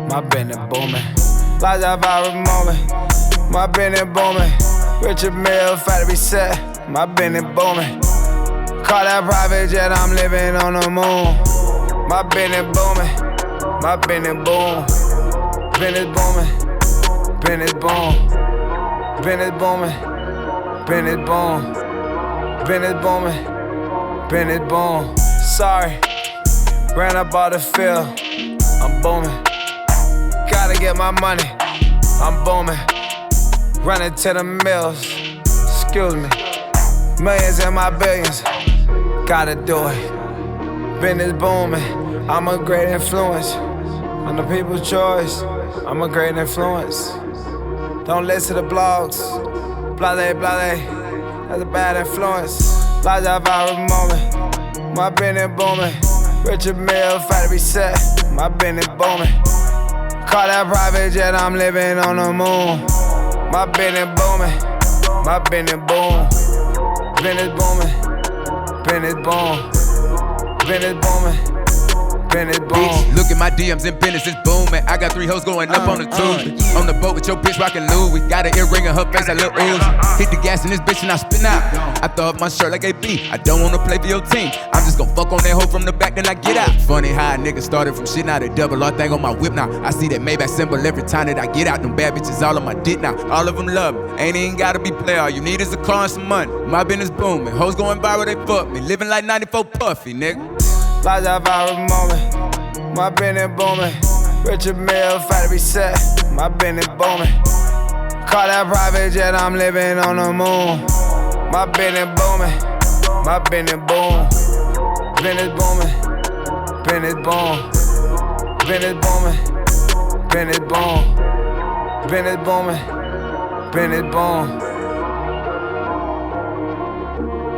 my business booming. Lights out viral moment, my business booming. Richard Mille, factory set, my business booming. Call that private jet, I'm living on the moon. My business booming, my business boom. Business booming, business boom. Business booming, business boom. Business booming, business boom. Sorry, ran up all the field, I'm booming. Gotta get my money, I'm booming. Running to the mills, excuse me. Millions and my billions, gotta do it. Business booming, I'm a great influence. I'm the people's choice, I'm a great influence. Don't listen to blogs, blase, blase, that's a bad influence. Lights out viral moment, my business booming. Richard Mille, factory set, my business booming. Call that private jet, I'm living on the moon. My business booming, my business boom. Business booming, business boom. Business booming, business boom. Bitch, look at my DMs and business is booming. I got 3 hoes going up on the tube. On the boat with your bitch rockin' Louis. Got an earring in her face like Lil Uzi. Hit the gas in this bitch and I spin out. I throw up my shirt like AB. I don't wanna play for your team. I'm just gon' fuck on that hoe from the back, then I get out. Funny how a nigga started from shit, now the double R thing on my whip now. I see that Maybach symbol every time that I get out. Them bad bitches all on my dick now. All of them love me. Ain't even gotta be player. All you need is a car and some money. My business booming. Hoes going viral, they fuck me. Living like 94 Puffy, nigga. Lights out viral moment, my business booming. Richard Mille, factory set, my business booming. Call that private jet, I'm living on the moon. My business booming, my business boom. Business booming, business boom. Business booming, business boom. Business booming, business boom.